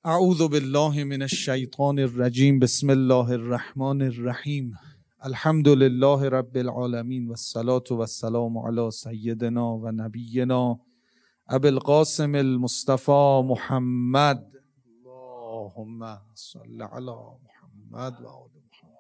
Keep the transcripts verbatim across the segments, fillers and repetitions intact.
اعوذ بالله من الشیطان الرجیم. بسم الله الرحمن الرحیم. الحمد لله رب العالمین والصلاة والسلام علی سیدنا و نبینا ابی القاسم المصطفى محمد. اللهم صل علی محمد و آل محمد.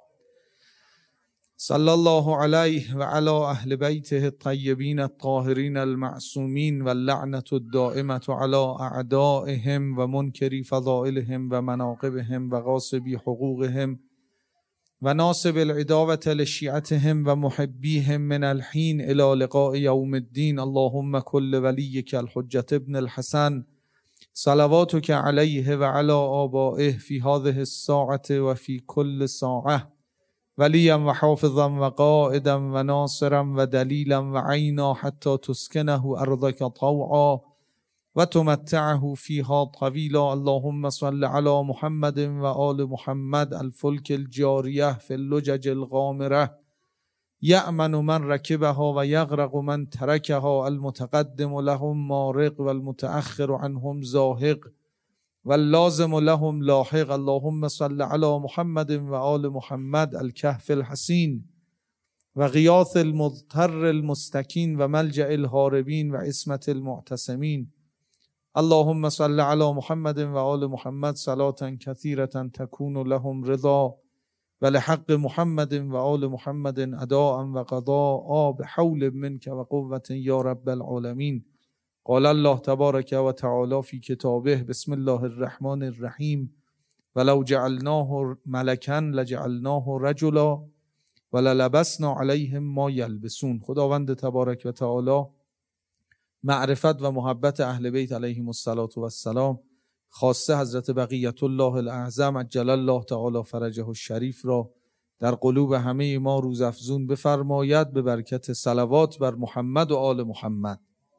صلی الله علیه و علی اهل بیته الطیبین الطاهرین المعصومین و اللعنة الدائمة علی اعدائهم و منکری فضائلهم و مناقبهم و غاصبی حقوقهم و ناصب العداوة لشیعتهم و محبیهم من الحین الی لقاء یوم الدین. اللهم کل ولیک الحجة ابن الحسن صلواتک علیه و علی آبائه فی هذه الساعة و فی کل ساعة ولیا و حافظا و قائدا و ناصرا و دلیلا و عینا حتی تسکنه ارضک طوعا و تمتعه فیها طویلا. اللهم صل علی محمد و آل محمد الفلک الجاریه فی اللجج الغامره یأمن من رکبها و یغرق من ترکها المتقدم لهم مارق و المتأخر عنهم زاهق واللازم لهم لاحق. اللهم صل علی محمد و آل محمد الکهف الحسین و غیاث المضطر المستکین و ملجأ الهاربین و عصمت المعتصمین. اللهم صل علی محمد و آل محمد صلاة کثیرة تکون لهم رضا و لحق محمد و آل محمد اداء و قضاء بحول منک و قوة یا رب العالمین. قال الله تبارک و تعالی فی کتابه بسم الله الرحمن الرحیم ولو جعلناه ملکا لجعلناه رجلا وللبسنا علیهم ما یلبسون. خداوند تبارک و تعالی معرفت و محبت اهل بیت علیهم الصلاة و السلام، خاصه حضرت بقیت الله الاعظم عجل الله تعالی فرجه الشریف را در قلوب همه ما روزافزون بفرماید به برکت صلوات بر محمد و آل محمد.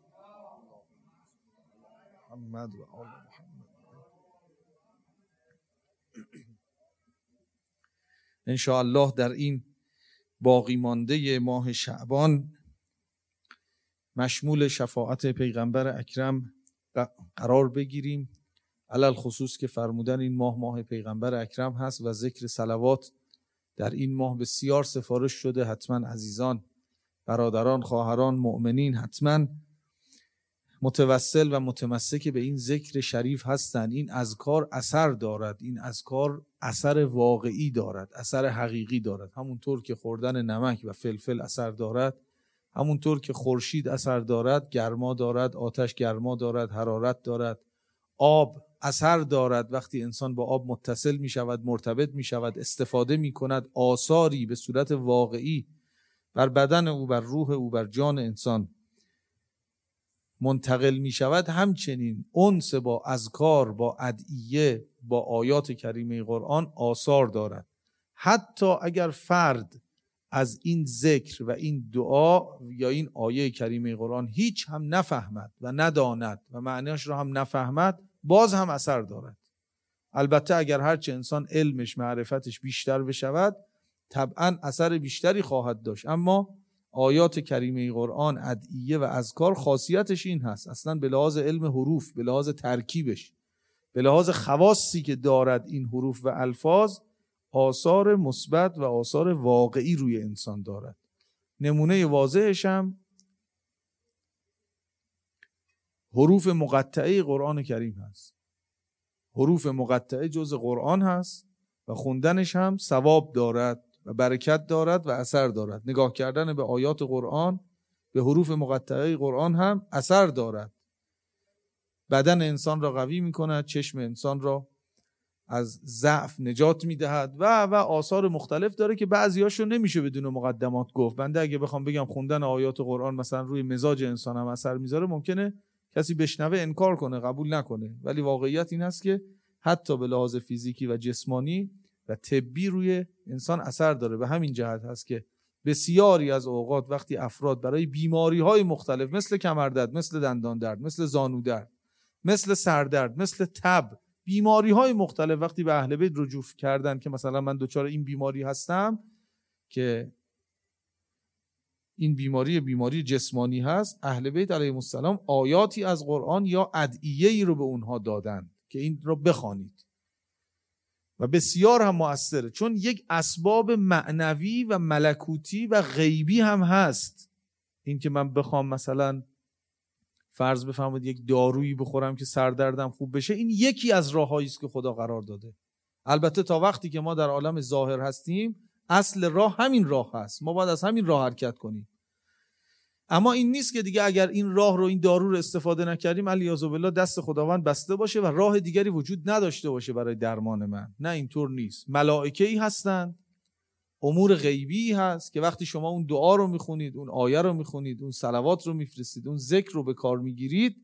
محمد و آل محمد. ان شاء الله در این باقی مانده ماه شعبان مشمول شفاعت پیغمبر اکرم قرار بگیریم، علل خصوص که فرمودن این ماه ماه پیغمبر اکرم هست و ذکر صلوات در این ماه بسیار سفارش شده. حتما عزیزان، برادران، خواهران، مؤمنین حتما متوسل و متمسک به این ذکر شریف هستند. این اذکار اثر دارد، این اذکار اثر واقعی دارد، اثر حقیقی دارد. همونطور که خوردن نمک و فلفل اثر دارد، همونطور که خورشید اثر دارد، گرما دارد، آتش گرما دارد، حرارت دارد، آب اثر دارد. وقتی انسان با آب متصل می شود، مرتبط می شود، استفاده می کند، آثاری به صورت واقعی بر بدن او، بر روح او، بر جان انسان منتقل می شود. همچنین انس با اذکار، با ادعیه، با آیات کریمه قرآن آثار دارد. حتی اگر فرد از این ذکر و این دعا یا این آیه کریمه قرآن هیچ هم نفهمد و نداند و معنیش را هم نفهمد، باز هم اثر دارد. البته اگر هرچه انسان علمش، معرفتش بیشتر بشود، طبعا اثر بیشتری خواهد داشت. اما آیات کریمه قرآن، ادعیه و اذکار خاصیتش این هست، اصلا به لحاظ علم حروف، به لحاظ ترکیبش، به لحاظ خواصی که دارد این حروف و الفاظ، آثار مثبت و آثار واقعی روی انسان دارد. نمونه واضحش هم حروف مقطعه قرآن کریم هست. حروف مقطعه جز قرآن هست و خوندنش هم ثواب دارد و برکت دارد و اثر دارد. نگاه کردن به آیات قرآن، به حروف مقطعه قرآن هم اثر دارد. بدن انسان را قوی می کند، چشم انسان را از ضعف نجات می دهد و و آثار مختلف داره که بعضیاشو نمیشه بدون مقدمات گفت. بنده اگه بخوام بگم خوندن آیات قرآن مثلا روی مزاج انسان هم اثر میذاره، ممکنه کسی بشنوه انکار کنه، قبول نکنه، ولی واقعیت این است که حتی به لحاظ فیزیکی و جسمانی و طبی روی انسان اثر داره. به همین جهت هست که بسیاری از اوقات وقتی افراد برای بیماری‌های مختلف مثل کمردرد، مثل دندان درد، مثل زانو درد، مثل سردرد، مثل تب، بیماری‌های مختلف وقتی به اهل بیت رجوع کردن که مثلا من دچار این بیماری هستم، که این بیماری بیماری جسمانی هست، اهل بیت علیهم السلام آیاتی از قرآن یا ادعیه‌ای رو به اونها دادن که این رو بخوانید و بسیار هم مؤثره، چون یک اسباب معنوی و ملکوتی و غیبی هم هست. این که من بخوام مثلا فرض بفرمایید یک دارویی بخورم که سردردم خوب بشه، این یکی از راههایی است که خدا قرار داده. البته تا وقتی که ما در عالم ظاهر هستیم اصل راه همین راه هست، ما باید از همین راه حرکت کنیم. اما این نیست که دیگه اگر این راه رو، این دارو رو استفاده نکردیم علیاذ بالله دست خداوند بسته باشه و راه دیگری وجود نداشته باشه برای درمان من. نه، اینطور نیست. ملائکه‌ای هستند، امور غیبی هست که وقتی شما اون دعا رو میخونید، اون آیه رو میخونید، اون صلوات رو میفرستید، اون ذکر رو به کار میگیرید،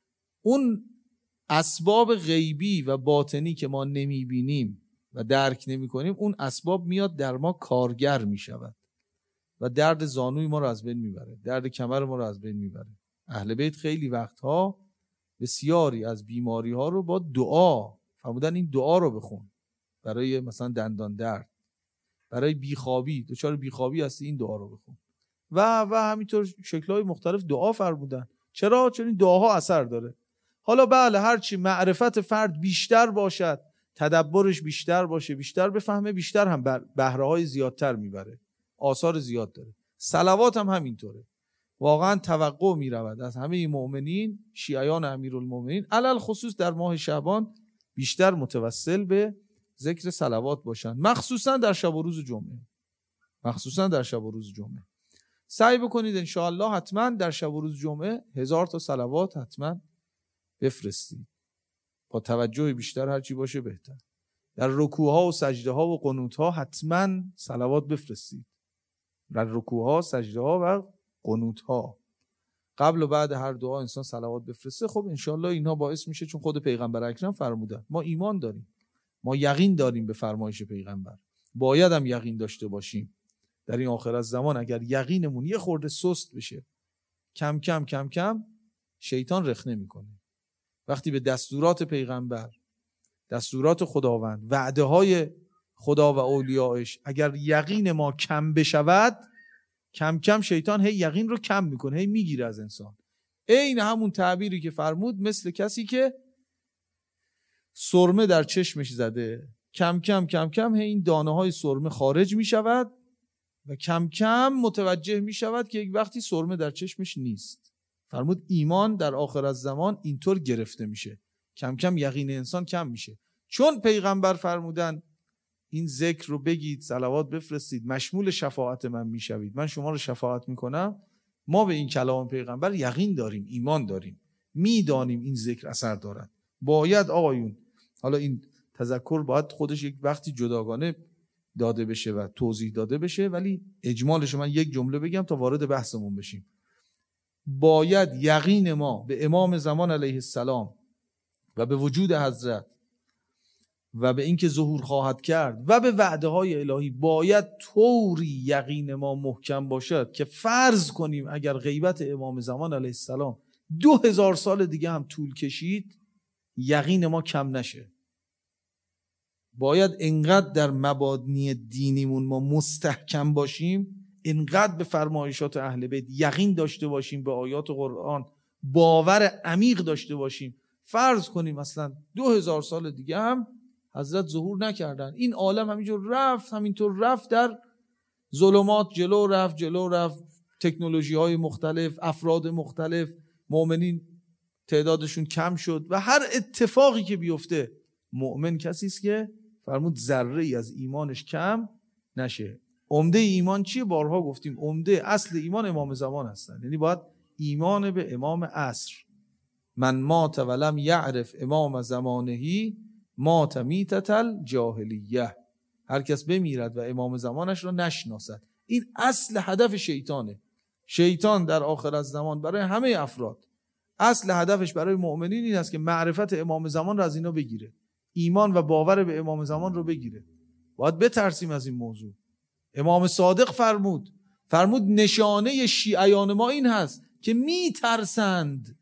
اون اسباب غیبی و باطنی که ما نمیبینیم و درک نمیکنیم، اون اسباب میاد در ما کارگر میشود و درد زانوی ما رو از بین میبره، درد کمر ما رو از بین میبره. اهل بیت خیلی وقتها بسیاری از بیماری ها رو با دعا فرمودن این دعا رو بخون، برای مثلا دندان درد، برای بیخوابی، دچار بیخوابی هستی این دعا رو بخون و و همینطور شکل‌های مختلف دعا فرمودن. چرا؟ چون این دعاها اثر داره. حالا بله، هرچی معرفت فرد بیشتر باشد، تدبرش بیشتر باشه، بیشتر بفهمه، بیشتر هم بهره‌های زیادتر میبره، آثار زیاد داره. صلوات هم همینطوره. واقعا توقع میرود از همه مؤمنین، شیعیان امیرالمومنین علل خصوص در ماه شعبان، بیشتر متوسل به ذکر صلوات باشن، مخصوصا در شب و روز جمعه. مخصوصا در شب و روز جمعه سعی بکنید انشاءالله حتما در شب و روز جمعه هزار تا صلوات حتما بفرستید، با توجه بیشتر هرچی باشه بهتر. در رکوعها و سجده ها و قنوت ها حتما صلوات بفرستید، در رکوعها، سجده ها و قنوت ها. قبل و بعد هر دعا انسان صلوات بفرسته. خب انشاءالله اینها باعث میشه، چون خود پیغمبر اکرم فرمودن، ما ایمان داریم، ما یقین داریم به فرمایش پیغمبر، باید هم یقین داشته باشیم در این آخر از زمان. اگر یقینمون یه خورده سست بشه، کم کم کم کم شیطان رخنه میکنه. وقتی به دستورات پیغمبر، دستورات خداوند، وعده های خدا و اولیاءش اگر یقین ما کم بشود، کم کم شیطان هی یقین رو کم میکنه، هی میگیره از انسان. این همون تعبیری که فرمود، مثل کسی که سرمه در چشمش زده، کم کم کم کم هی این دانه های سرمه خارج میشود و کم کم متوجه میشود که یک وقتی سرمه در چشمش نیست. فرمود ایمان در آخر از زمان اینطور گرفته میشه، کم کم یقین انسان کم میشه. چون پیغمبر فرمودن این ذکر رو بگید، صلوات بفرستید، مشمول شفاعت من میشوید، من شما رو شفاعت میکنم. ما به این کلام پیغمبر یقین داریم، ایمان داریم، میدانیم این ذکر اثر دارد. باید آقایون، حالا این تذکر باید خودش یک وقتی جداگانه داده بشه و توضیح داده بشه، ولی اجمالش من یک جمله بگم تا وارد بحثمون بشیم. باید یقین ما به امام زمان علیه السلام و به وجود حضرت و به اینکه ظهور خواهد کرد و به وعده های الهی باید طوری یقین ما محکم باشد که فرض کنیم اگر غیبت امام زمان علیه السلام دو هزار سال دیگه هم طول کشید، یقین ما کم نشه. باید انقدر در مبانی دینیمون ما مستحکم باشیم، انقدر به فرمایشات اهل بیت یقین داشته باشیم، به آیات قرآن باور عمیق داشته باشیم. فرض کنیم مثلا دو هزار سال دیگه هم حضرت ظهور نکردن، این عالم همینجور رفت، همینطور رفت در ظلمات، جلو رفت جلو رفت، تکنولوژی های مختلف، افراد مختلف، مؤمنین تعدادشون کم شد و هر اتفاقی که بیفته، مؤمن کسی است که فرمود ذره ای از ایمانش کم نشه. عمده ایمان چیه؟ بارها گفتیم عمده اصل ایمان امام زمان هستن، یعنی باید ایمان به امام عصر. من مات ولم یعرف امام زمانهی مات میتة الجاهلیه. هر کس بمیرد و امام زمانش را نشناسد. این اصل هدف شیطانه. شیطان در آخر از زمان برای همه افراد اصل هدفش برای مؤمنین این است که معرفت امام زمان را از اینا بگیره، ایمان و باور به امام زمان رو بگیره. باید بترسیم از این موضوع. امام صادق فرمود فرمود نشانه شیعیان ما این هست که میترسند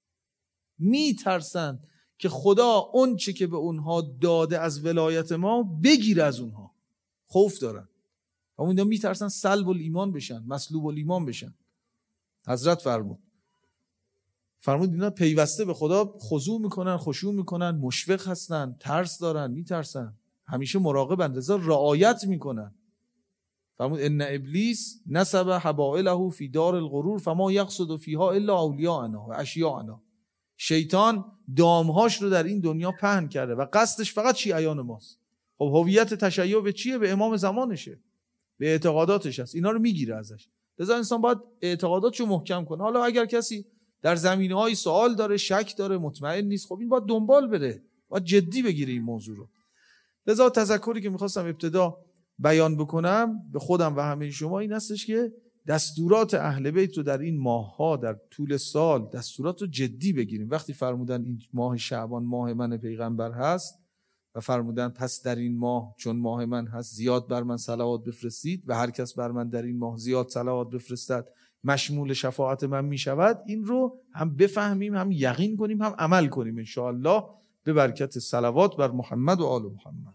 میترسند که خدا اون چه که به اونها داده از ولایت ما بگیره از اونها. خوف دارن، اونها میترسن سلب الایمان بشن، مسلوب الایمان بشن. حضرت فرمود فرمود اینا پیوسته به خدا خضوع میکنن، خشوع میکنن، مشفق هستن، ترس دارن، میترسن، همیشه مراقبن، رضا رعایت میکنن. فرمود ان ابلیس نصب حبائله فی دار الغرور فما یقصد فیها الا اولیاءنا و اشیاءنا. شیطان دامهاش رو در این دنیا پهن کرده و قصدش فقط شیعیان ماست. خب هویت تشیع به چیه؟ به امام زمانشه، به اعتقاداتش هست، اینا رو میگیره ازش. لذا انسان باید اعتقاداتشو محکم کنه. حالا اگر کسی در زمینه‌های سوال داره، شک داره، مطمئن نیست، خب این باید دنبال بره، باید جدی بگیره این موضوع رو. لذا تذکری که میخواستم ابتدا بیان بکنم به خودم و همه شما این هستش که دستورات اهل بیت رو در این ماه‌ها، در طول سال دستورات رو جدی بگیریم. وقتی فرمودن این ماه شعبان ماه من پیغمبر هست و فرمودن پس در این ماه چون ماه من هست زیاد بر من صلوات بفرستید و هر کس بر من در این ماه زیاد صلوات بفرستد مشمول شفاعت من می شود، این رو هم بفهمیم، هم یقین کنیم، هم عمل کنیم ان شاء الله به برکت صلوات بر محمد و آل محمد.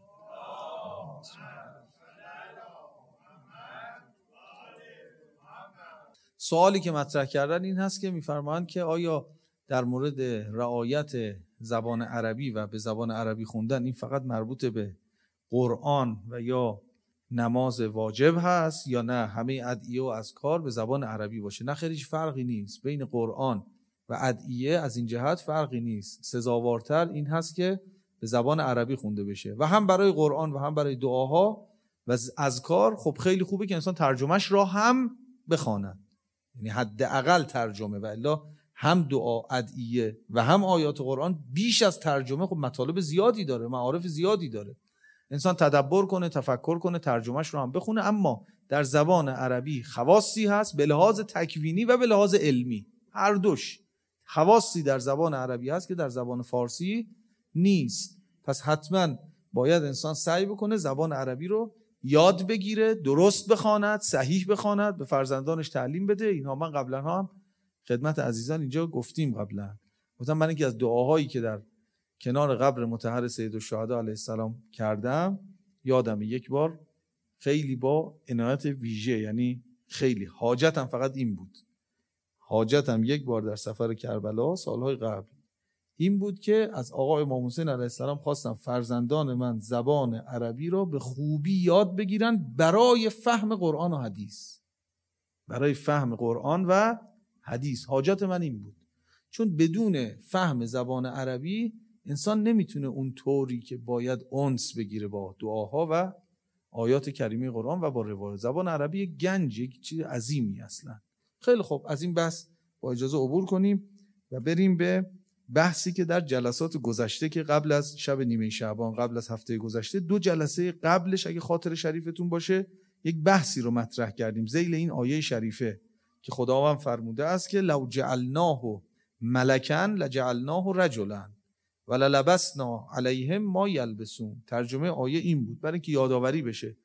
سوالی که مطرح کردن این هست که میفرمایند که آیا در مورد رعایت زبان عربی و به زبان عربی خوندن این فقط مربوط به قرآن و یا نماز واجب هست یا نه همه ادعیه و اذکار به زبان عربی باشه؟ نه خیر، هیچ فرقی نیست بین قرآن و ادعیه، از این جهت فرقی نیست. سزاوارتر این هست که به زبان عربی خونده بشه و هم برای قرآن و هم برای دعاها و اذکار خب خیلی خوبه که انسان ترجمهش را هم بخواند، یعنی حداقل ترجمه، و الا هم دعا، ادعیه و هم آیات قرآن بیش از ترجمه خب مطالب زیادی داره، معارف زیادی داره. انسان تدبر کنه، تفکر کنه، ترجمهش رو هم بخونه. اما در زبان عربی خواصی هست به لحاظ تکوینی و به لحاظ علمی، هر دوش خواصی در زبان عربی هست که در زبان فارسی نیست. پس حتما باید انسان سعی بکنه زبان عربی رو یاد بگیره، درست بخواند، صحیح بخواند، به فرزندانش تعلیم بده. اینها من قبلا هم خدمت عزیزان اینجا گفتیم. قبلا گفتم من یکی از دعاهایی که در کنار قبر مطهر سیدالشهدا علیه السلام کردم، یادم یک بار خیلی با عنایت ویژه، یعنی خیلی حاجتم فقط این بود، حاجتم یک بار در سفر کربلا سالهای قبل این بود که از آقا امام حسین علیه السلام خواستم فرزندان من زبان عربی را به خوبی یاد بگیرن برای فهم قرآن و حدیث، برای فهم قرآن و حدیث. حاجت من این بود، چون بدون فهم زبان عربی انسان نمیتونه اون طوری که باید انس بگیره با دعاها و آیات کریمه قرآن و با روایت. زبان عربی یک گنج، یک چیز عظیمی اصلا. خیلی خوب، از این بحث با اجازه عبور کنیم و بریم به بحثی که در جلسات گذشته که قبل از شب نیمه شعبان، قبل از هفته گذشته، دو جلسه قبلش اگه خاطر شریفتون باشه یک بحثی رو مطرح کردیم ذیل این آیه شریفه که خداوند فرموده است که لو جعلناه ملکا لجعلناه رجلا وللبسنا علیهم ما یلبسون. ترجمه آیه این بود برای اینکه یادآوری بشه،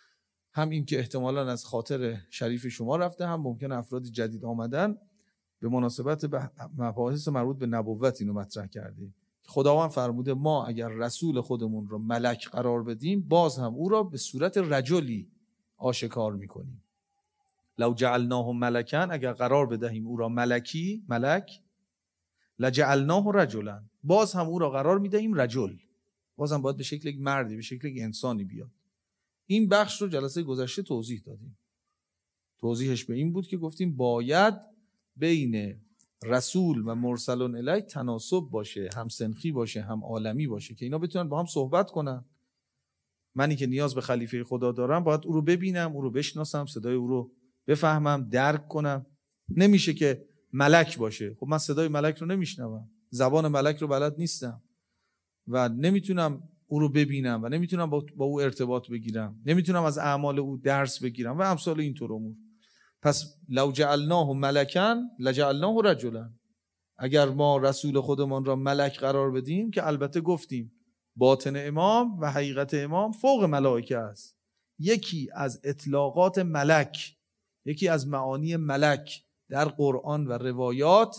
هم این که احتمالاً از خاطر شریف شما رفته، هم ممکن افراد جدید آمدن، به مناسبت به مباحث مربوط به نبوت اینو مطرح کردیم. خداوند فرموده ما اگر رسول خودمون رو ملک قرار بدیم باز هم او را به صورت رجلی آشکار میکنیم. لو جعلناه ملکا، اگر قرار بدهیم او را ملکی، ملک، لجعلناه رجلا، باز هم او را قرار میدهیم رجل، باز هم باید به شکل یک مردی، به شکل یک انسانی بیاد. این بخش رو جلسه گذشته توضیح دادیم. توضیحش به این بود که گفتیم باید بین رسول و مرسلون الیه تناسب باشه، هم سنخی باشه، هم عالمی باشه، که اینا بتونن با هم صحبت کنن. منی که نیاز به خلیفه خدا دارم باید او رو ببینم، او رو بشناسم، صدای او رو بفهمم، درک کنم. نمیشه که ملک باشه، خب من صدای ملک رو نمیشنوم، زبان ملک رو بلد نیستم و نمیتونم او رو ببینم و نمیتونم با او ارتباط بگیرم، نمیتونم از اعمال او درس بگیرم و امثال اینطور امور. پس لو جعلناه ملکا لجعلناه رجلا، اگر ما رسول خودمان را ملک قرار بدیم، که البته گفتیم باطن امام و حقیقت امام فوق ملائکه است. یکی از اطلاقات ملک، یکی از معانی ملک در قرآن و روایات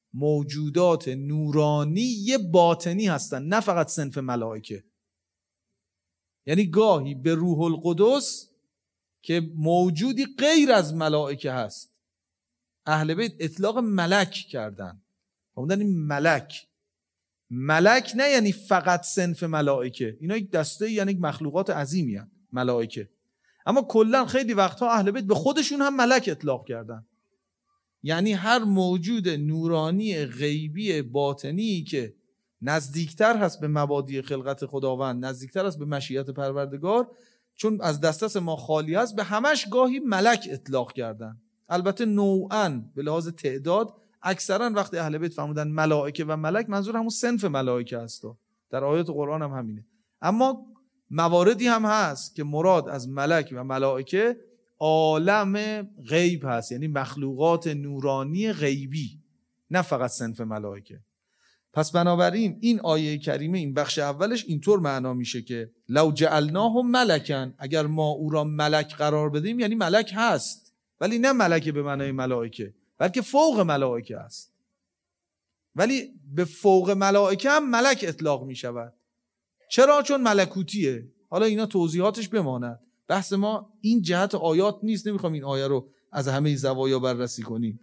موجودات نورانی باطنی هستند، نه فقط صنف ملائکه. یعنی گاهی به روح القدس که موجودی غیر از ملائکه هست اهل بیت اطلاق ملک کردن. فرمودن این ملک. ملک نه یعنی فقط صنف ملائکه، اینا یک دسته یعنی یک مخلوقات عظیمی هستند ملائکه. اما کلا خیلی وقتها اهل بیت به خودشون هم ملک اطلاق کردن، یعنی هر موجود نورانی غیبی باطنی که نزدیکتر هست به مبادی خلقت خداوند، نزدیکتر هست به مشیت پروردگار، چون از دسترس ما خالی است، به همش گاهی ملک اطلاق کردن. البته نوعاً به لحاظ تعداد اکثرا وقتی اهل بیت فرمودن ملائکه و ملک، منظور همون صنف ملائکه است، در آیات قرآن هم همینه. اما مواردی هم هست که مراد از ملک و ملائکه عالم غیب هست، یعنی مخلوقات نورانی غیبی، نه فقط صنف ملائکه. پس بنابراین این آیه کریمه این بخش اولش اینطور معنا میشه که لو جعلناه ملکن، اگر ما او را ملک قرار بدیم، یعنی ملک هست ولی نه ملک به معنای ملائکه، بلکه فوق ملائکه است. ولی به فوق ملائکه هم ملک اطلاق میشود. چرا؟ چون ملکوتیه. حالا اینا توضیحاتش بماند، بحث ما این جهت آیات نیست، نمیخوام این آیه رو از همه زوایا بررسی کنیم.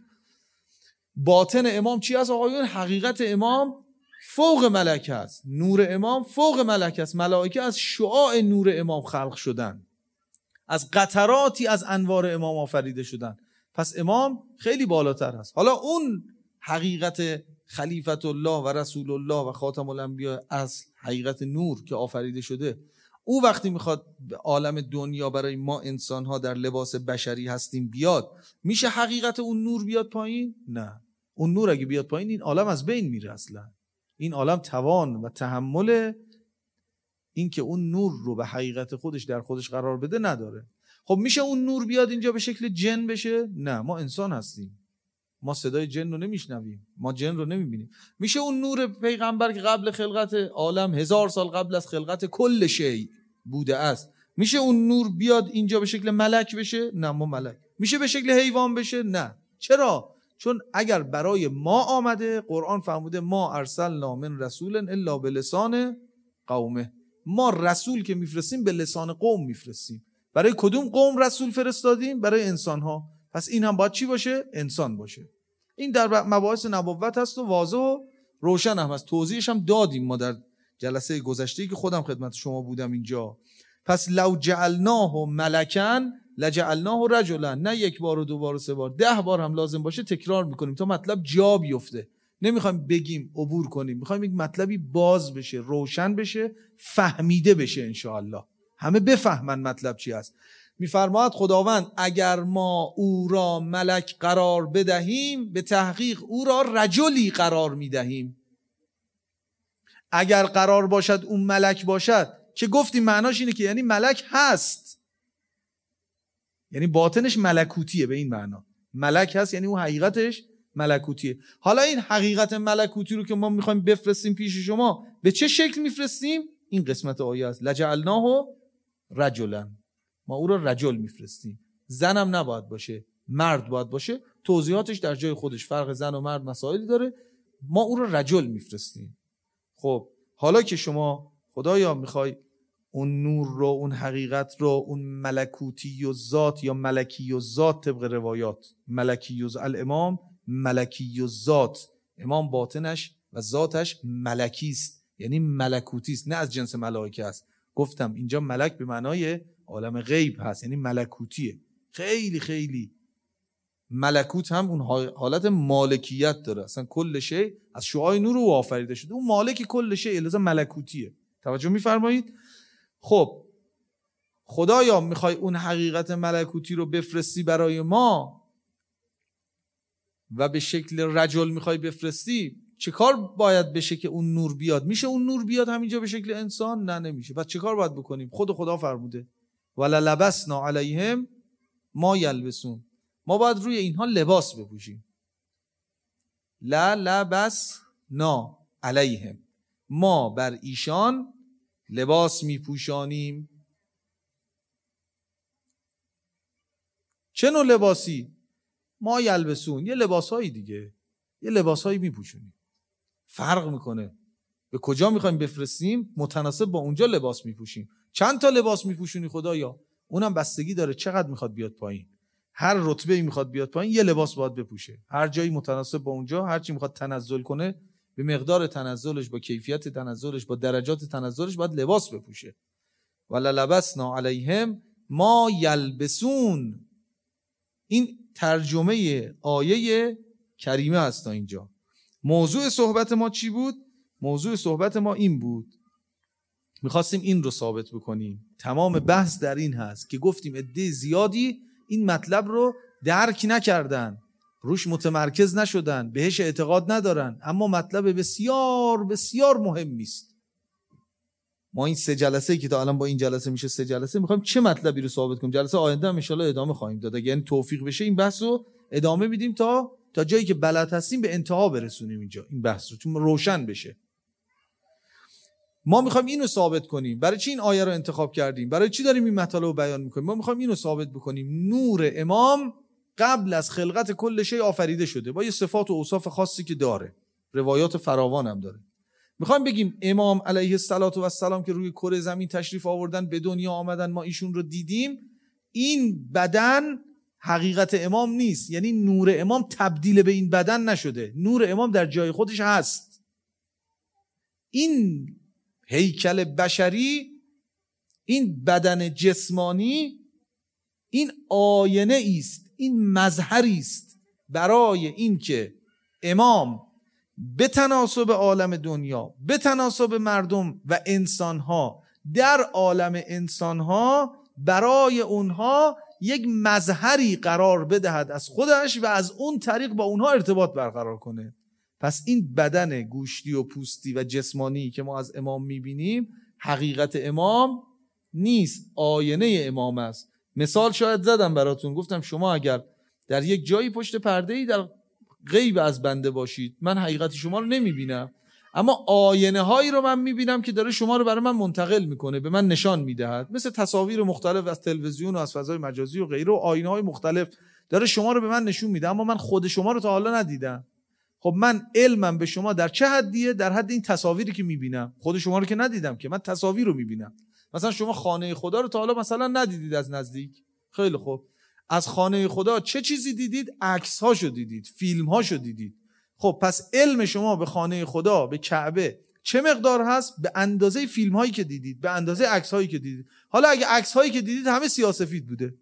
باطن امام چی است آقایون؟ حقیقت امام فوق ملک است، نور امام فوق ملک است. ملائکه از شعاع نور امام خلق شدن، از قطراتی از انوار امام آفریده شدن. پس امام خیلی بالاتر است. حالا اون حقیقت خلیفت الله و رسول الله و خاتم الانبیاء، اصل حقیقت نور که آفریده شده، او وقتی میخواد به عالم دنیا برای ما انسانها در لباس بشری هستیم بیاد، میشه حقیقت اون نور بیاد پایین؟ نه. اون نور اگه بیاد پایین این عالم از بین میره. اصلا این عالم توان و تحمل این که اون نور رو به حقیقت خودش در خودش قرار بده نداره. خب میشه اون نور بیاد اینجا به شکل جن بشه؟ نه، ما انسان هستیم، ما صدای جن رو نمیشنویم، ما جن رو نمیبینیم. میشه اون نور پیغمبر که قبل خلقت عالم، هزار سال قبل از خلقت کل شی بوده است، میشه اون نور بیاد اینجا به شکل ملک بشه؟ نه، ما ملک. میشه به شکل حیوان بشه؟ نه. چرا؟ چون اگر برای ما آمده، قرآن فرموده ما ارسلنا من رسول الا بلسان قومه. ما رسول که میفرستیم به لسان قوم میفرستیم. برای کدوم قوم رسول فرستادیم؟ برای انسان ها. پس این هم باید چی باشه؟ انسان باشه. این در مباحث نبوت هست و واضح و روشن هم هست. توضیحش هم دادیم ما در جلسه گذشته که خودم خدمت شما بودم اینجا. پس لو جعلناه ملکن لجعلناه رجلا، نه یک بار و دو بار و سه بار، ده بار هم لازم باشه تکرار میکنیم تا مطلب جا بیفته. نمیخوایم بگیم عبور کنیم، میخوایم یک مطلبی باز بشه، روشن بشه، فهمیده بشه، انشاءالله همه بفهمن مطلب چی است. میفرماید خداوند اگر ما او را ملک قرار بدهیم، به تحقیق او را رجلی قرار میدهیم. اگر قرار باشد اون ملک باشد، که گفتیم معناش اینه که یعنی ملک هست، یعنی باطنش ملکوتیه. به این معنا ملک هست یعنی اون حقیقتش ملکوتیه. حالا این حقیقت ملکوتی رو که ما میخوایم بفرستیم پیش شما، به چه شکل میفرستیم؟ این قسمت آیه است. لجعلناه رجلا، ما او را رجل میفرستیم. زنم نباید باشه، مرد باید باشه. توضیحاتش در جای خودش، فرق زن و مرد مسائلی داره. ما او را رجل میفرستیم. خب حالا که شما خدایا میخوای اون نور رو، اون حقیقت رو، اون ملکوتی و ذات یا ملکی و ذات، طبق روایات ملکی و الامام ملکی و ذات، امام باطنش و ذاتش ملکی است، یعنی ملکوتی است، نه از جنس ملائکه است. گفتم اینجا ملک به معنای عالم غیب هست، یعنی ملکوتیه. خیلی خیلی ملکوت هم اون حالت مالکیت داره. اصلا کل شی از شعاع نور او آفریده شده، اون مالک کل شی، لذا ملکوتیه. توجه می‌فرمایید؟ خب خدایا میخوای اون حقیقت ملکوتی رو بفرستی برای ما و به شکل رجل میخوای بفرستی، چه کار باید بشه که اون نور بیاد؟ میشه اون نور بیاد همینجا به شکل انسان؟ نه، نمیشه. پس چه کار باید بکنیم؟ خود خدا فرموده وللبسنا علیهم ما یلبسون، ما باید روی اینها لباس بپوشیم. لا لبسنا علیهم، ما بر ایشان لباس میپوشانیم. چه نوع لباسی؟ ما یلبسون، یه لباسهایی دیگه، یه لباسهایی میپوشونیم. فرق میکنه به کجا میخوایم بفرستیم، متناسب با اونجا لباس میپوشیم. چند تا لباس میپوشونی خدایا؟ اونم بستگی داره چقدر میخواد بیاد پایین. هر رتبه‌ای میخواد بیاد پایین یه لباس باید بپوشه، هر جایی متناسب با اونجا، هر چی میخواد تنزل کنه به مقدار تنزلش، با کیفیت تنزلش، با درجات تنزلش باید لباس بپوشه. وللبسنا علیهم ما یلبسون. این ترجمه آیه کریمه است. تا اینجا موضوع صحبت ما چی بود؟ موضوع صحبت ما این بود، میخواستیم این رو ثابت بکنیم. تمام بحث در این هست که گفتیم عده زیادی این مطلب رو درک نکردن، روش متمرکز نشدن، بهش اعتقاد ندارن، اما مطلب بسیار بسیار مهمی است. ما این سه جلسه که تا الان با این جلسه میشه سه جلسه، میخوایم چه مطلبی رو ثابت کنیم. جلسه آینده هم ان شاءالله ادامه خواهیم داد، یعنی توفیق بشه این بحث رو ادامه میدیم تا تا جایی که بلد هستیم به انتها برسونیم اینجا این بحث رو، چون روشن بشه. ما میخوایم اینو ثابت کنیم. برای چی این آیه رو انتخاب کردیم؟ برای چی داریم این مطالب رو بیان میکنیم؟ ما میخوایم اینو ثابت بکنیم نور امام قبل از خلقت کل شی آفریده شده با یه صفات و اوصاف خاصی که داره، روایات فراوان هم داره. میخوایم بگیم امام علیه السلام که روی کره زمین تشریف آوردن، به دنیا آمدن، ما ایشون رو دیدیم، این بدن حقیقت امام نیست، یعنی نور امام تبدیل به این بدن نشده، نور امام در جای خودش هست. این هیکل بشری، این بدن جسمانی، این آینه است، این مظهری است برای این که امام به تناسب عالم دنیا، به تناسب مردم و انسانها در عالم انسانها، برای اونها یک مظهری قرار بدهد از خودش و از اون طریق با اونها ارتباط برقرار کنه. پس این بدن گوشتی و پوستی و جسمانی که ما از امام میبینیم حقیقت امام نیست، آینه امام است. مثال شاید زدم براتون، گفتم شما اگر در یک جایی پشت پرده‌ای در غیب از بنده باشید، من حقیقت شما رو نمیبینم، اما آینه هایی رو من میبینم که داره شما رو برای من منتقل میکنه، به من نشان میدهد، مثل تصاویر مختلف از تلویزیون و از فضای مجازی و غیره، و آینه های مختلف داره شما رو به من نشون میده، اما من خود شما رو تا حالا ندیدم. خب من علمم به شما در چه حدیه؟ در حد این تصاویری که میبینم. خود شما رو که ندیدم که، من تصاویر رو میبینم. مثلا شما خانه خدا رو تا حالا مثلا ندیدید از نزدیک، خیلی خوب، از خانه خدا چه چیزی دیدید؟ عکس هاشو دیدید، فیلم هاشو دیدید. خب پس علم شما به خانه خدا، به کعبه چه مقدار هست؟ به اندازه فیلم هایی که دیدید، به اندازه عکس هایی که دیدید. حالا اگه عکس هایی که دیدید همه سیاه‌سفید بوده،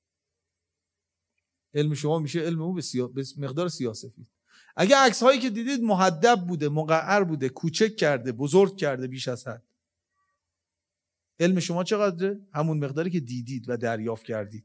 علم شما میشه علم اون به, سیا... به مقدار سیاه‌سفید. اگه عکس هایی که دیدید محدب بوده، مقعر بوده، کوچک کرده، بزرگ کرده بیش از حد، علم شما چقدره؟ همون مقداری که دیدید و دریافت کردید.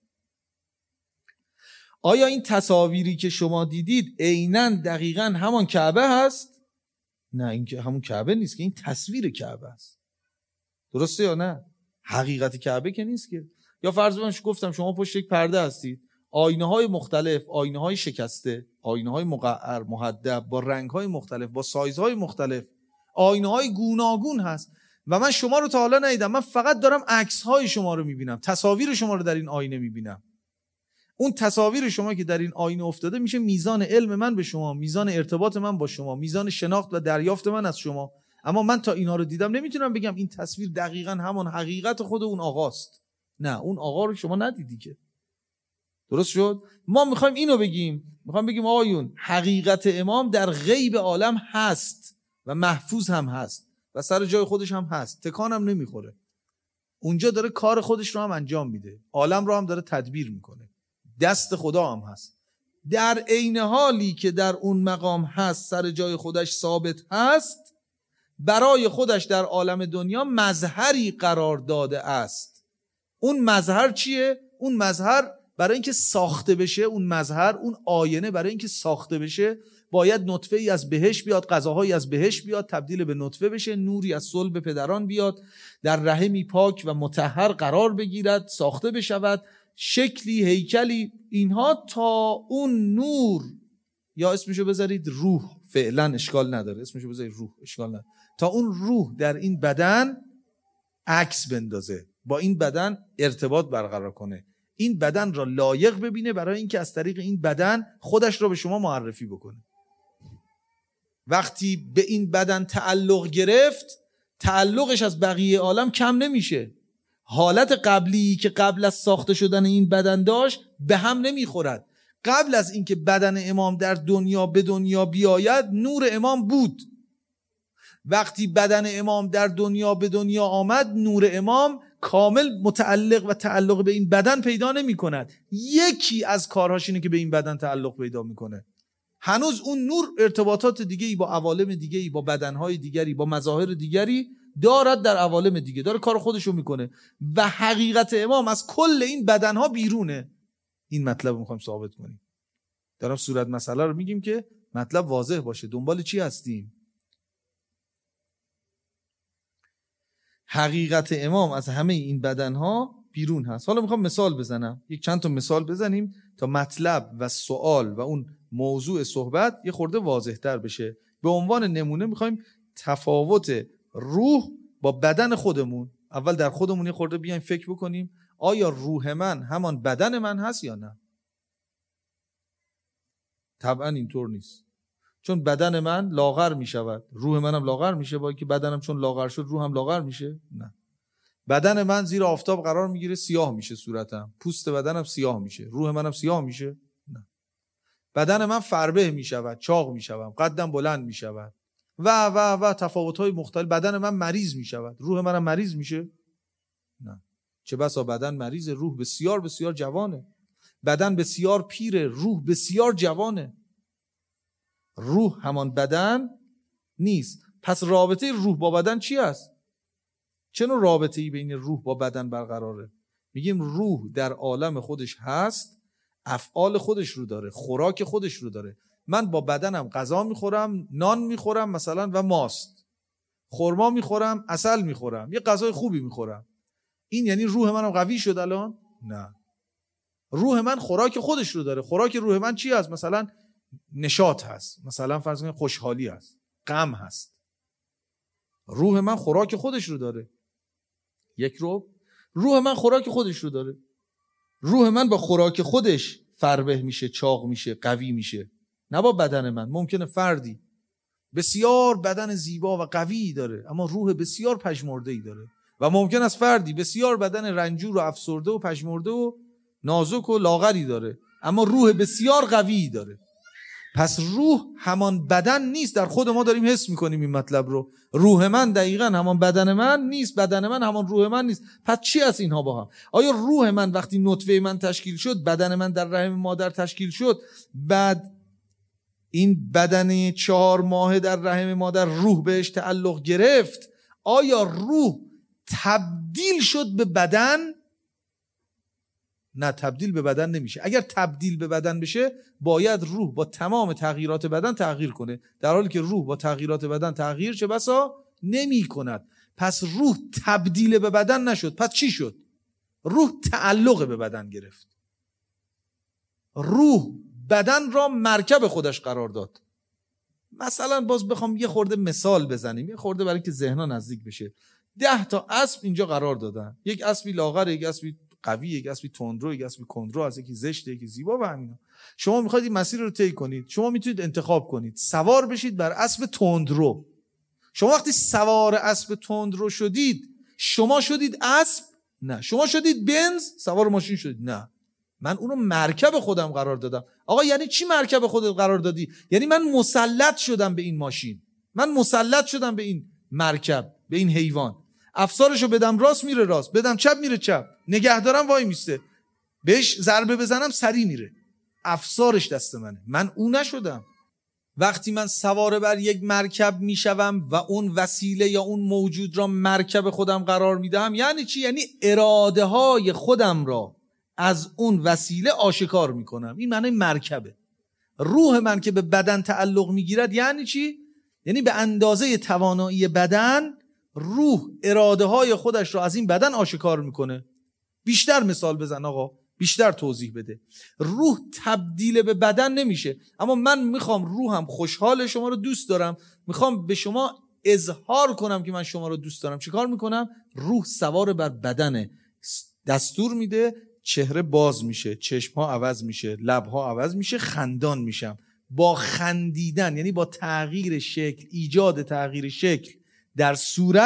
آیا این تصاویری که شما دیدید عیناً دقیقاً همان کعبه هست؟ نه، این که همون کعبه نیست که، این تصویر کعبه است. درسته یا نه؟ حقیقت کعبه که نیست که. یا فرض کنید گفتم شما پشت یک پرده هستید، آینه های مختلف، آینه های شکسته، آینه های مقعر، محدب، با رنگ های مختلف، با سایز های مختلف، آینه های گوناگون هست و من شما رو تا حالا ندیدم، من فقط دارم عکس های شما رو میبینم، تصاویر شما رو در این آینه میبینم. اون تصاویر شما که در این آینه افتاده میشه میزان علم من به شما، میزان ارتباط من با شما، میزان شناخت و دریافت من از شما. اما من تا اینا رو دیدم نمیتونم بگم این تصویر دقیقاً همون حقیقت خود اون آقاست. نه، اون آقا رو شما ندیدی که. درست شد؟ ما میخوایم اینو بگیم، میخوایم بگیم آقایون حقیقت امام در غیب عالم هست و محفوظ هم هست و سر جای خودش هم هست، تکان هم نمیخوره. اونجا داره کار خودش رو هم انجام میده، عالم رو هم داره تدبیر میکنه، دست خدا هم هست. در عین حالی که در اون مقام هست، سر جای خودش ثابت هست، برای خودش در عالم دنیا مظهری قرار داده است. اون مظهر چیه؟ اون مظهر برای اینکه ساخته بشه، اون مظهر، اون آینه برای اینکه ساخته بشه باید نطفه ای از بهش بیاد، غذاهایی از بهش بیاد، تبدیل به نطفه بشه، نوری از صلب پدران بیاد، در رحمی پاک و مطهر قرار بگیرد، ساخته بشود، شکلی، هیکلی، اینها، تا اون نور، یا اسمشو بذارید روح، فعلا اشکال نداره، اسمشو بذارید روح، اشکال نداره، تا اون روح در این بدن عکس بندازه، با این بدن ارتباط برقرار کنه، این بدن را لایق ببینه برای اینکه از طریق این بدن خودش را به شما معرفی بکنه. وقتی به این بدن تعلق گرفت، تعلقش از بقیه عالم کم نمیشه. حالت قبلی که قبل از ساخته شدن این بدن داشت به هم نمیخورد. قبل از اینکه بدن امام در دنیا به دنیا بیاید نور امام بود. وقتی بدن امام در دنیا به دنیا آمد نور امام کامل متعلق و تعلق به این بدن پیدا نمی کند. یکی از کارهاش اینه که به این بدن تعلق پیدا میکنه. هنوز اون نور ارتباطات دیگه‌ای با عوالم دیگه‌ای، با بدنهای دیگری، با مظاهر دیگری دارد، در عوالم دیگه داره کار خودشو میکنه و حقیقت امام از کل این بدنها بیرونه. این مطلب رو میخوایم ثابت کنیم. دارم صورت مسئله رو میگیم که مطلب واضح باشه. دنبال چی هستیم؟ حقیقت امام از همه این بدنها بیرون هست. حالا میخوام مثال بزنم، یک چند تا مثال بزنیم تا مطلب و سوال و اون موضوع صحبت یه خورده واضح تر بشه. به عنوان نمونه میخوایم تفاوت روح با بدن خودمون، اول در خودمون یه خورده بیایم فکر بکنیم آیا روح من همان بدن من هست یا نه؟ طبعا اینطور نیست، چون بدن من لاغر می شود، روح منم لاغر میشه. با اینکه بدنم چون لاغر شد روحم لاغر میشه؟ نه. بدن من زیر آفتاب قرار میگیره سیاه میشه، صورتم، پوست بدنم سیاه میشه، روح منم سیاه میشه؟ نه. بدن من فربه میشود، چاق میشوم، قدم بلند میشود و و و تفاوت‌های مختلف. بدن من مریض میشود، روح منم مریض میشه؟ نه. چه بسا بدن مریض، روح بسیار بسیار جوانه. بدن بسیار پیره، روح بسیار جوانه. روح همان بدن نیست. پس رابطه روح با بدن چی است؟ چه نوع رابطه‌ای بین روح با بدن برقراره؟ میگیم روح در عالم خودش هست، افعال خودش رو داره، خوراک خودش رو داره. من با بدنم غذا میخورم، نان میخورم مثلا و ماست، خرما میخورم، عسل میخورم، یه غذای خوبی میخورم. این یعنی روح منم قوی شد الان؟ نه. روح من خوراک خودش رو داره. خوراک روح من چی هست؟ مثلا نشاط هست، مثلا فرض کنید خوشحالی هست، غم هست. روح من خوراک خودش رو داره. یک رو روح من خوراک خودش رو داره. روح من با خوراک خودش فربه میشه، چاق میشه، قوی میشه، نه با بدن من. ممکنه فردی بسیار بدن زیبا و قوی داره اما روح بسیار پژمرده‌ای داره و ممکن است فردی بسیار بدن رنجور و افسرده و پژمرده و نازک و لاغری داره اما روح بسیار قوی داره. پس روح همان بدن نیست. در خود ما داریم حس میکنیم این مطلب رو. روح من دقیقاً همان بدن من نیست، بدن من همان روح من نیست. پس چی است اینها با هم؟ آیا روح من وقتی نطفه من تشکیل شد، بدن من در رحم مادر تشکیل شد، بعد این بدن چهار ماه در رحم مادر روح بهش تعلق گرفت، آیا روح تبدیل شد به بدن؟ نه، تبدیل به بدن نمیشه. اگر تبدیل به بدن بشه باید روح با تمام تغییرات بدن تغییر کنه، در حالی که روح با تغییرات بدن تغییر چه بسا نمی کند. پس روح تبدیل به بدن نشد. پس چی شد؟ روح تعلق به بدن گرفت. روح بدن را مرکب خودش قرار داد. مثلا باز بخوام یه خورده مثال بزنیم، یه خورده برای که ذهنها نزدیک بشه. ده تا اسب اینجا قرار دادن، یک اسبی لاغر، یک اسبی قوی، یک اسبی تندرو، یک اسبی کندرو، از یکی زشته، یکی زیبا و همینا. شما میخواید این مسیر رو طی کنید، شما میتونید انتخاب کنید سوار بشید بر اسب تندرو. شما وقتی سوار اسب تندرو شدید، شما شدید اسب؟ نه. شما شدید بنز؟ سوار ماشین شدید؟ نه. من اونو مرکب خودم قرار دادم. آقا یعنی چی مرکب خودت قرار دادی؟ یعنی من مسلط شدم به این ماشین، من مسلط شدم به این مرکب، به این حیوان. افسارشو بدم راست میره راست، بدم چپ میره چپ، نگه دارم وای میسته، بهش ضربه بزنم سری میره. افسارش دست منه، من اون نشدم. وقتی من سوار بر یک مرکب میشوم و اون وسیله یا اون موجود را مرکب خودم قرار میدم، یعنی چی؟ یعنی اراده های خودم را از اون وسیله آشکار میکنم. این معنی مرکبه. روح من که به بدن تعلق میگیرد یعنی چی؟ یعنی به اندازه توانایی بدن روح اراده های خودش را از این بدن آشکار میکنه. بیشتر مثال بزن آقا، بیشتر توضیح بده. روح تبدیل به بدن نمیشه، اما من میخوام روحم خوشحال، شما رو دوست دارم، میخوام به شما اظهار کنم که من شما رو دوست دارم. چیکار میکنم؟ روح سوار بر بدنه، دستور میده، چهره باز میشه، چشمها عوض میشه، لبها عوض میشه، خندان میشم. با خندیدن یعنی با تغییر شکل، ایجاد تغییر شکل در صورت،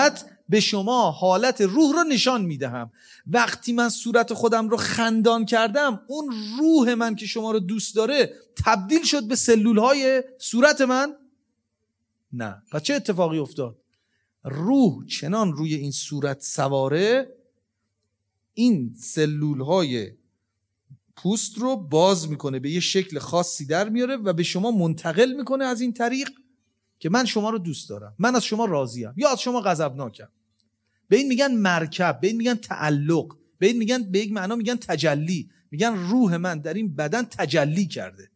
به شما حالت روح رو نشان میدهم. وقتی من صورت خودم رو خندان کردم، اون روح من که شما رو دوست داره تبدیل شد به سلول های صورت من؟ نه. پس چه اتفاقی افتاد؟ روح چنان روی این صورت سواره، این سلول های پوست رو باز میکنه، به یه شکل خاصی در میاره و به شما منتقل میکنه از این طریق که من شما رو دوست دارم، من از شما راضیم یا از شما غضبناکم. به این میگن مرکب، به این میگن تعلق، به این میگن، به یک معنا میگن تجلی. میگن روح من در این بدن تجلی کرده.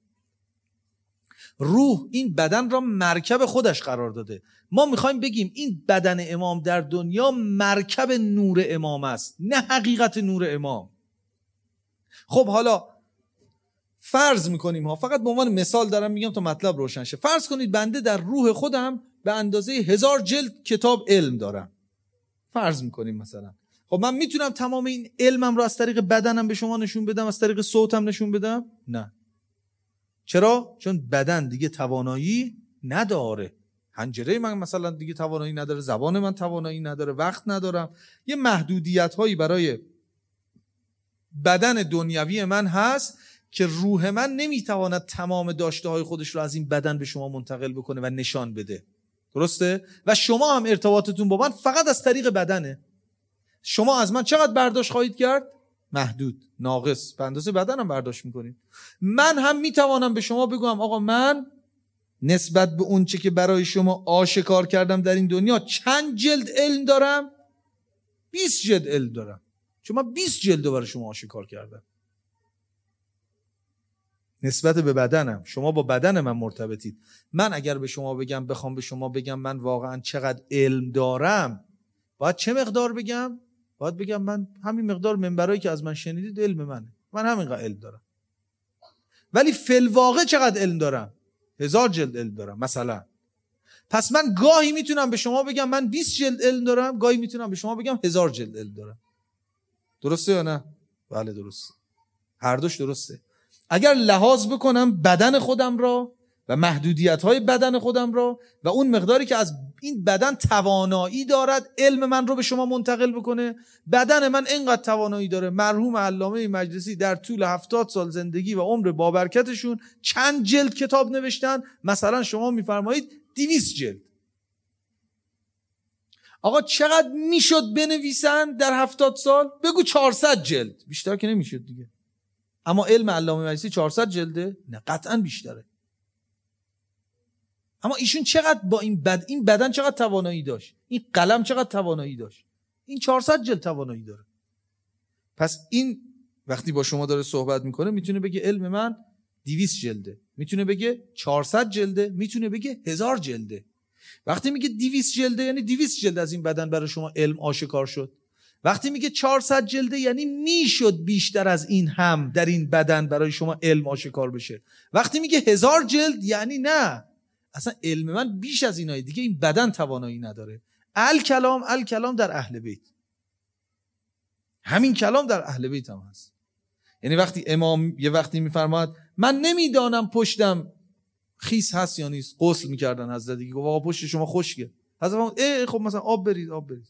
روح این بدن را مرکب خودش قرار داده. ما میخوایم بگیم این بدن امام در دنیا مرکب نور امام است، نه حقیقت نور امام. خب حالا فرض میکنیم ها، فقط به عنوان مثال دارم میگم تا مطلب روشن شه. فرض کنید بنده در روح خودم به اندازه هزار جلد کتاب علم دارم. فرض میکنیم مثلا، خب من میتونم تمام این علمم رو از طریق بدنم به شما نشون بدم، از طریق صوتم نشون بدم؟ نه. چرا؟ چون بدن دیگه توانایی نداره. حنجره من مثلا دیگه توانایی نداره، زبان من توانایی نداره، وقت ندارم. یه محدودیت هایی برای بدن دنیوی من هست که روح من نمیتواند تمام داشته های خودش رو از این بدن به شما منتقل بکنه و نشان بده. درسته؟ و شما هم ارتباطتون با من فقط از طریق بدنه. شما از من چقدر برداشت خواهید کرد؟ محدود، ناقص، به اندازه بدنم برداشت میکنید. من هم میتوانم به شما بگم آقا من نسبت به اون چه که برای شما آشکار کردم در این دنیا چند جلد علم دارم؟ بیست جلد علم دارم، چون من بیست جلد برای شما آشکار کردم. نسبت به بدنم، شما با بدن من مرتبطید. من اگر به شما بگم، بخوام به شما بگم من واقعا چقدر علم دارم، باید چه مقدار بگم؟ باید بگم من همین مقدار منبرایی که از من شنیدید علم منه، من همینقدر علم دارم. ولی فی الواقع چقدر علم دارم؟ هزار جلد علم دارم مثلا. پس من گاهی میتونم به شما بگم من بیست جلد علم دارم، گاهی میتونم به شما بگم هزار جلد علم دارم. درسته یا نه؟ بله درسته. هر دوش درسته. اگر لحاظ بکنم بدن خودم را و محدودیت‌های بدن خودم را و اون مقداری که از این بدن توانایی دارد علم من رو به شما منتقل بکنه، بدن من اینقدر توانایی داره. مرحوم علامه مجلسی در طول هفتاد سال زندگی و عمر بابرکتشون چند جلد کتاب نوشتن؟ مثلا شما میفرمایید دویست جلد. آقا چقدر میشد بنویسن در هفتاد سال؟ بگو چهارصد جلد. بیشتر که نمیشد دیگه. اما علم علامه مجلسی چهارصد جلده؟ نه قطعا بیشتره. اما ایشون چقدر با این بد این بدن چقدر توانایی داشت، این قلم چقدر توانایی داشت، این چهارصد جلد توانایی داره. پس این وقتی با شما داره صحبت میکنه میتونه بگه علم من دویست جلده، میتونه بگه چهارصد جلده، میتونه بگه هزار جلده. وقتی میگه دویست جلده یعنی دویست جلد از این بدن برای شما علم آشکار شد. وقتی میگه چهارصد جلده یعنی میشد بیشتر از این هم در این بدن برای شما علم آشکار بشه. وقتی میگه هزار جلد یعنی نه، اصلا علم من بیش از اینای دیگه، این بدن توانایی نداره. الکلام الکلام در اهل بیت، همین کلام در اهل بیت هم هست. یعنی وقتی امام یه وقتی میفرماد من نمیدانم پشتم خیس هست یا نیست، غسل میکردن حضرت دیگه، گفت آقا پشت شما خشکه. حضرت ای خب مثلا آب برید آب برید.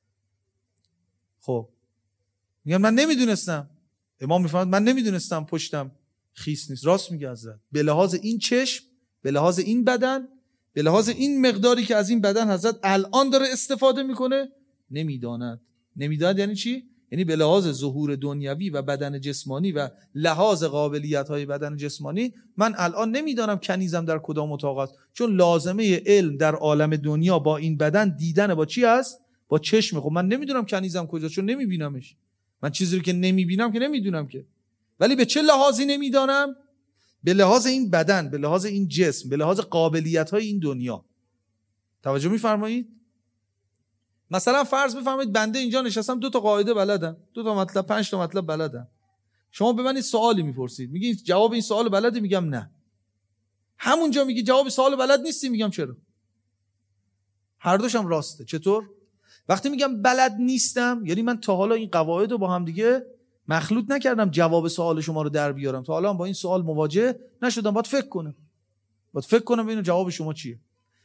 خب میگم من نمیدونستم. امام میفرماد من نمیدونستم پشتم خیس نیست. راست میگه حضرت. به لحاظ این چشم، به لحاظ این بدن، به لحاظ این مقداری که از این بدن حضرت الان داره استفاده میکنه نمیداند. نمیداند یعنی چی؟ یعنی به لحاظ ظهور دنیوی و بدن جسمانی و لحاظ قابلیت‌های بدن جسمانی من الان نمیدانم کنیزم در کدام اتاق است، چون لازمه علم در عالم دنیا با این بدن دیدن با چی است؟ با چشم. خب من نمیدونم کنیزم کجاست چون نمیبینمش. من چیزی رو که نمیبینم که نمیدونم که. ولی به چه لحاظی نمیدانم؟ به لحاظ این بدن، به لحاظ این جسم، به لحاظ قابلیت‌های این دنیا. توجه می‌فرمایید؟ مثلا فرض بفرمایید بنده اینجا نشستم، دو تا قاعده بلدم، دو تا مطلب، پنج تا مطلب بلدم. شما به من این سوالی میپرسید، میگید جواب این سوال بلدی؟ میگم نه. همونجا میگی جواب سوال بلد نیستی، میگم چرا؟ هر دوشم راسته. چطور؟ وقتی میگم بلد نیستم یعنی من تا حالا این قواعد رو با هم دیگه مخلوط نکردم جواب سوال شما رو در بیارم. تا حالا با این سوال مواجه نشدم، باید فکر کنم. باید فکر کنم ببینم جواب شما چیه.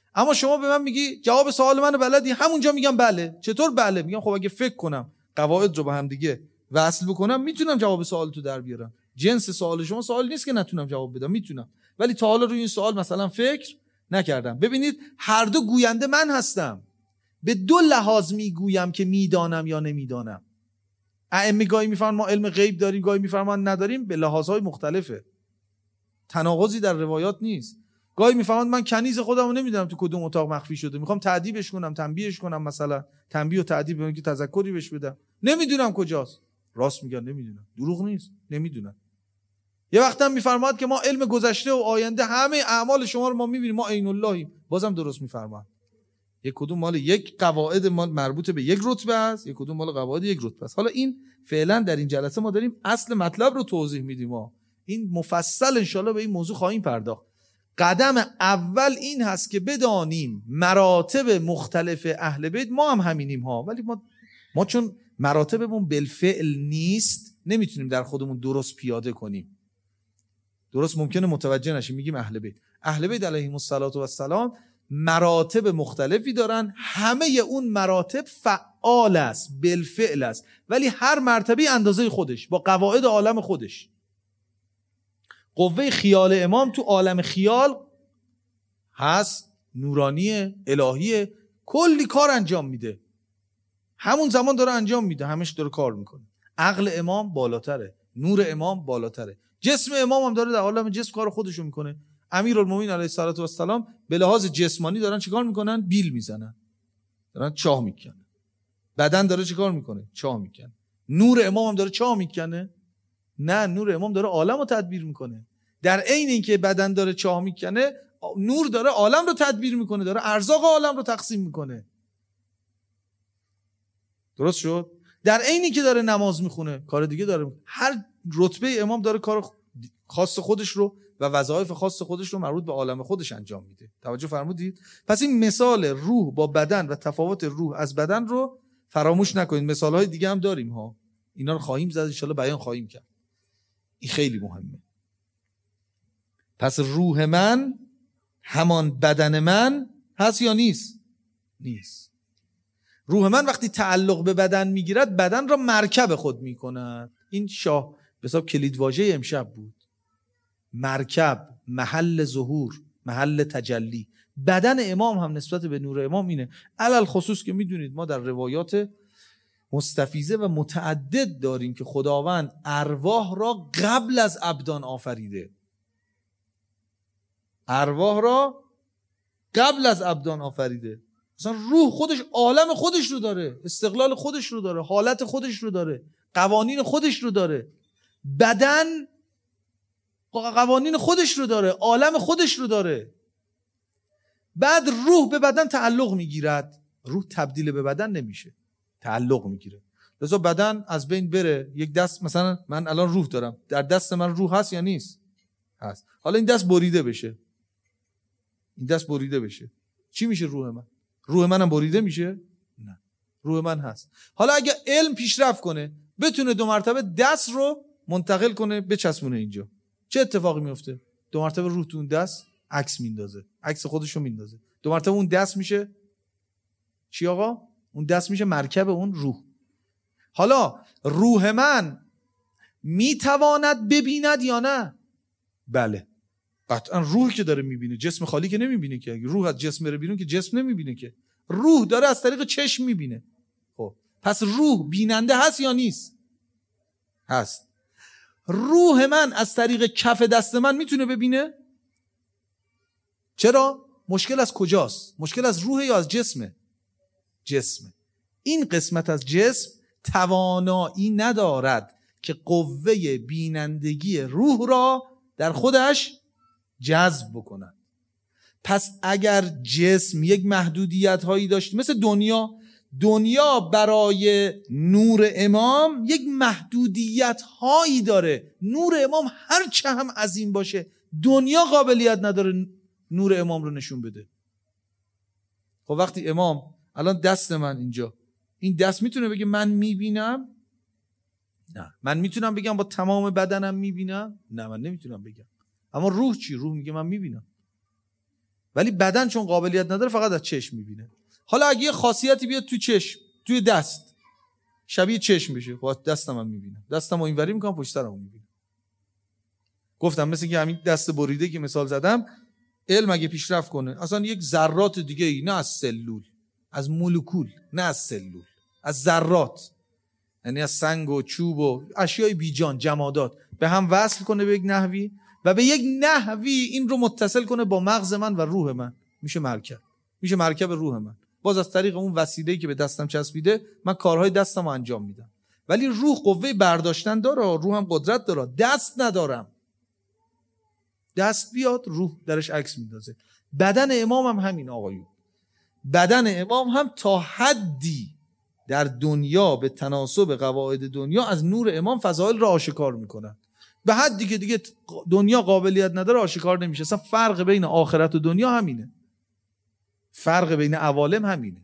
اما شما به من میگی جواب سوال منو بلدی، همونجا میگم بله. چطور بله؟ میگم خب اگه فکر کنم قواعد رو با هم دیگه وصل بکنم میتونم جواب سوال تو در بیارم. جنس سوال شما سوال نیست که نتونم جواب بدم، میتونم، ولی تا حالا روی این سوال مثلا فکر نکردم. ببینید هر دو گوینده من هستم. به دو لحاظ میگویم که میدانم یا نمیدانم. ائمه گاهی میفرمان ما علم غیب داریم، گاهی میفرمان نداریم، به لحاظهای مختلفه. تناقضی در روایات نیست. گاهی میفهمند من کنیز خودمو نمیدونم تو کدوم اتاق مخفی شده، میخوام تعذیبش کنم، تنبیهش کنم، مثلا تنبیه و تعذیب بگم که تذکری بهش بدم، نمیدونم کجاست. راست میگن نمیدونم، دروغ نیست، نمیدونم. یه وقتا میفرماد که ما علم گذشته و آینده همه اعمال شما رو ما میبینیم، ما عین اللهیم، بازم درست میفرماد. یک کدوم مال یک قواعد مال مربوط به یک رتبه است، یک کدوم مال قواعد یک رتبه است. حالا این فعلا در این جلسه ما داریم اصل مطلب رو توضیح میدیم. ما این مفصل انشالله به این موضوع خواهیم پرداخت. قدم اول این هست که بدانیم مراتب مختلف اهل بیت، ما هم همینیم ها، ولی ما ما چون مراتبمون بالفعل نیست نمیتونیم در خودمون درست پیاده کنیم. درست ممکنه متوجه نشیم. میگیم اهل بیت، اهل بیت علیهم السلام مراتب مختلفی دارن، همه اون مراتب فعال است، بالفعل است، ولی هر مرتبه اندازه خودش با قواعد عالم خودش. قوه خیال امام تو عالم خیال هست، نورانی الهیه، کلی کار انجام میده، همون زمان داره انجام میده، همش داره کار میکنه. عقل امام بالاتره، نور امام بالاتره، جسم امام هم داره در عالم جسم کار خودشو میکنه. امیرالمومنین علیه السلام به لحاظ جسمانی دارن چیکار میکنن؟ بیل میزنن، دارن چاه میکنن. بدن داره چیکار میکنه؟ چاه میکنه. نور امام هم داره چاه میکنه؟ نه، نور امام داره عالم رو تدبیر میکنه. در عین اینکه بدن داره چاه میکنه، نور داره عالم رو تدبیر میکنه، داره ارزاق عالم رو تقسیم میکنه. درست شد؟ در عینی که داره نماز میخونه کار دیگه داره میکنه. هر رتبه امام داره کار خاص خودش رو و وظایف خاص خودش رو مربوط به عالم خودش انجام میده. توجه فرمودید؟ پس این مثال روح با بدن و تفاوت روح از بدن رو فراموش نکنید. مثالهای دیگه هم داریم ها، اینا رو خواهیم زد، ان شاءالله بیان خواهیم کرد. این خیلی مهمه. پس روح من همان بدن من هست یا نیست؟ نیست. روح من وقتی تعلق به بدن میگیرد، بدن را مرکب خود میکند. این شاه به حساب کلیدواژه امشب بود. مرکب، محل ظهور، محل تجلی. بدن امام هم نسبت به نور امام اینه. علل خصوص که میدونید ما در روایات مستفیضه و متعدد داریم که خداوند ارواح را قبل از ابدان آفریده. ارواح را قبل از ابدان آفریده. مثلا روح خودش عالم خودش رو داره، استقلال خودش رو داره، حالت خودش رو داره، قوانین خودش رو داره. بدن قوانین خودش رو داره، عالم خودش رو داره. بعد روح به بدن تعلق میگیرد. روح تبدیل به بدن نمیشه، تعلق میگیره. لذا بدن از بین بره، یک دست مثلا من الان روح دارم، در دست من روح هست یا نیست؟ هست. حالا این دست بریده بشه، این دست بریده بشه، چی میشه روح من؟ روح منم بریده میشه؟ نه، روح من هست. حالا اگه علم پیشرفت کنه بتونه دو مرتبه دست رو منتقل کنه بچسبونه اینجا، چه اتفاقی میفته؟ دو مرتبه روح تو اون دست عکس میندازه، عکس خودش رو میندازه. دو مرتبه اون دست میشه چی آقا؟ اون دست میشه مرکب اون روح. حالا روح من میتواند ببیند یا نه؟ بله، قطعا روح که داره میبینه، جسم خالی که نمیبینه که. اگه روح از جسم بره بیرون که جسم نمیبینه که. روح داره از طریق چشم میبینه. خب پس روح بیننده هست یا نیست؟ هست. روح من از طریق کف دست من میتونه ببینه؟ چرا؟ مشکل از کجاست؟ مشکل از روح یا از جسمه؟ جسمه. این قسمت از جسم توانایی ندارد که قوه بینندگی روح را در خودش جذب بکند. پس اگر جسم یک محدودیت هایی داشت، مثل دنیا، دنیا برای نور امام یک محدودیت هایی داره. نور امام هر چه هم عظیم باشه، دنیا قابلیت نداره نور امام رو نشون بده. خب وقتی امام الان دست من اینجا، این دست میتونه بگه من میبینم؟ نه. من میتونم بگم با تمام بدنم میبینم؟ نه، من نمیتونم بگم. اما روح چی؟ روح میگه من میبینم. ولی بدن چون قابلیت نداره فقط از چشم میبینه. حالا اگه یه خاصیتی بیاد تو چشم، توی دست، شبیه چشم بشه، با دستم هم میبینم، دستم رو اینوری میکنم پشت سرم میبینم. گفتم مثل که همین دست بریده که مثال زدم، علم اگه پیشرفت کنه اصلا یک ذرات دیگه ای، نه از سلول، از مولکول، نه از سلول، از ذرات، یعنی از سنگ و چوب و اشیای بیجان، جمادات، به هم وصل کنه به یک نحوی و به یک نحوی این رو متصل کنه با مغز من و روح من، میشه مرکب، میشه مرکب روح من. باز از طریق اون وسیله‌ای که به دستم چسبیده من کارهای دستم رو انجام میدم. ولی روح قوه برداشتن داره، روح هم قدرت داره. دست ندارم، دست بیاد روح درش عکس میندازه. بدن امام هم همین آقایون، بدن امام هم تا حدی در دنیا به تناسب قواعد دنیا از نور امام فضائل را آشکار میکنن، به حدی که دیگه دنیا قابلیت نداره آشکار نمیشه. اصلا فرق بین آخرت و دنیا همینه، فرق بین عوالم همینه.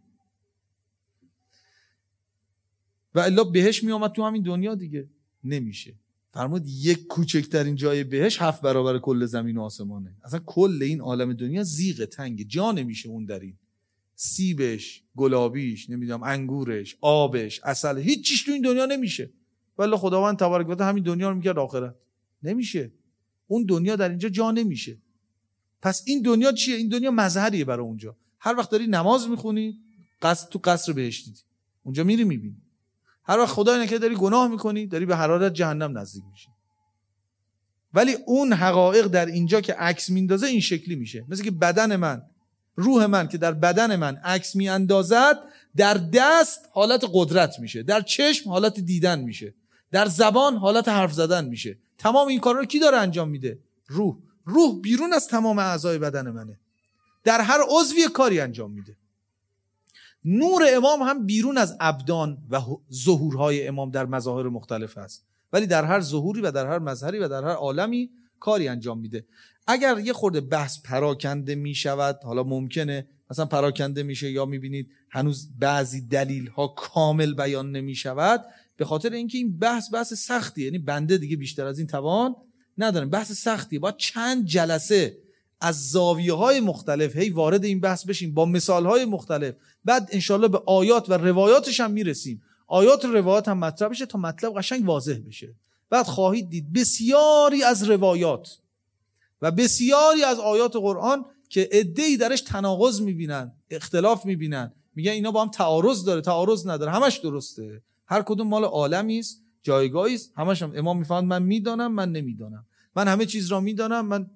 و الا بهش میامد تو همین دنیا دیگه نمیشه. فرمود یک کوچکترین جای بهش هفت برابر کل زمین و آسمانه. اصلا کل این عالم دنیا زیغ تنگ، جا نمیشه اون در این. سیبش، گلابیش، نمیدونم انگورش، آبش، عسل، هیچ چیز تو این دنیا نمیشه. ولی خداوند تبارک و تعالی همین دنیا رو میکرد آخرت. نمیشه. اون دنیا در اینجا جا نمیشه. پس این دنیا چیه؟ این دنیا مظهریه برای اونجا. هر وقت داری نماز میخونی قصد تو قصر بهشتی، اونجا میری میبینی. هر وقت خدای نکرده داری گناه میکنی، داری به حرارت جهنم نزدیک میشی. ولی اون حقایق در اینجا که عکس میندازه این شکلی میشه. مثل که بدن من، روح من که در بدن من عکس میاندازد، در دست حالت قدرت میشه، در چشم حالت دیدن میشه، در زبان حالت حرف زدن میشه. تمام این کارا رو کی داره انجام میده؟ روح. روح بیرون از تمام اعضای بدن منه، در هر عضوی کاری انجام میده. نور امام هم بیرون از ابدان و ظهورهای امام در مظاهر مختلف هست، ولی در هر ظهوری و در هر مظهری و در هر عالمی کاری انجام میده. اگر یه خورده بحث پراکنده میشود، حالا ممکنه مثلا پراکنده میشه یا میبینید هنوز بعضی دلیل ها کامل بیان نمیشود، به خاطر اینکه این بحث بحث سختیه. یعنی بنده دیگه بیشتر از این توان ندارم، بحث سختیه، باید چند جلسه از زاویه های مختلف هی وارد این بحث بشیم با مثال های مختلف، بعد انشالله به آیات و روایاتش هم میرسیم. آیات و روایات هم مطرح بشه تا مطلب قشنگ واضح بشه. بعد خواهید دید بسیاری از روایات و بسیاری از آیات قرآن که عده‌ای درش تناقض میبینن، اختلاف میبینن، میگن اینا با هم تعارض داره، تعارض نداره، همش درسته، هر کدوم مال عالمی است، جایگاهی است، همش هم امام میفهمد من میدانم، من نمیدانم، من همه چیز را میدانم، من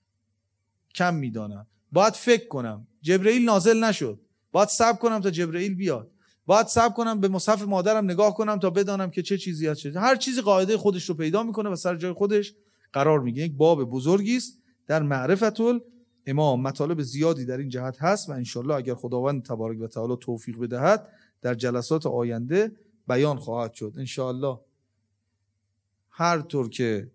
کم میدانم، باید فکر کنم، جبرئیل نازل نشد، باید صبر کنم تا جبرئیل بیاد، باید صبر کنم به مصحف مادرم نگاه کنم تا بدانم که چه چیزی هست. هر چیزی قاعده خودش رو پیدا میکنه و سر جای خودش قرار میگیره. یک باب بزرگی است در معرفت الامام، مطالب زیادی در این جهت هست و انشالله اگر خداوند تبارک و تعالی توفیق بدهد در جلسات آینده بیان خواهد شد انشالله. هر طور که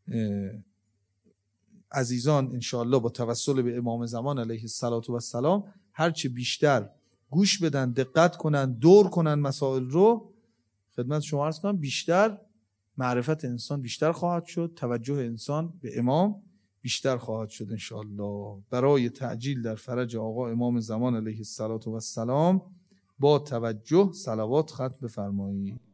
عزیزان انشالله با توسل به امام زمان علیه السلام هرچه بیشتر گوش بدن، دقت کنن، دور کنن مسائل رو، خدمت شما عرض کنم بیشتر معرفت انسان بیشتر خواهد شد، توجه انسان به امام بیشتر خواهد شد انشالله. برای تعجیل در فرج آقا امام زمان علیه السلام با توجه صلوات ختم بفرمایید.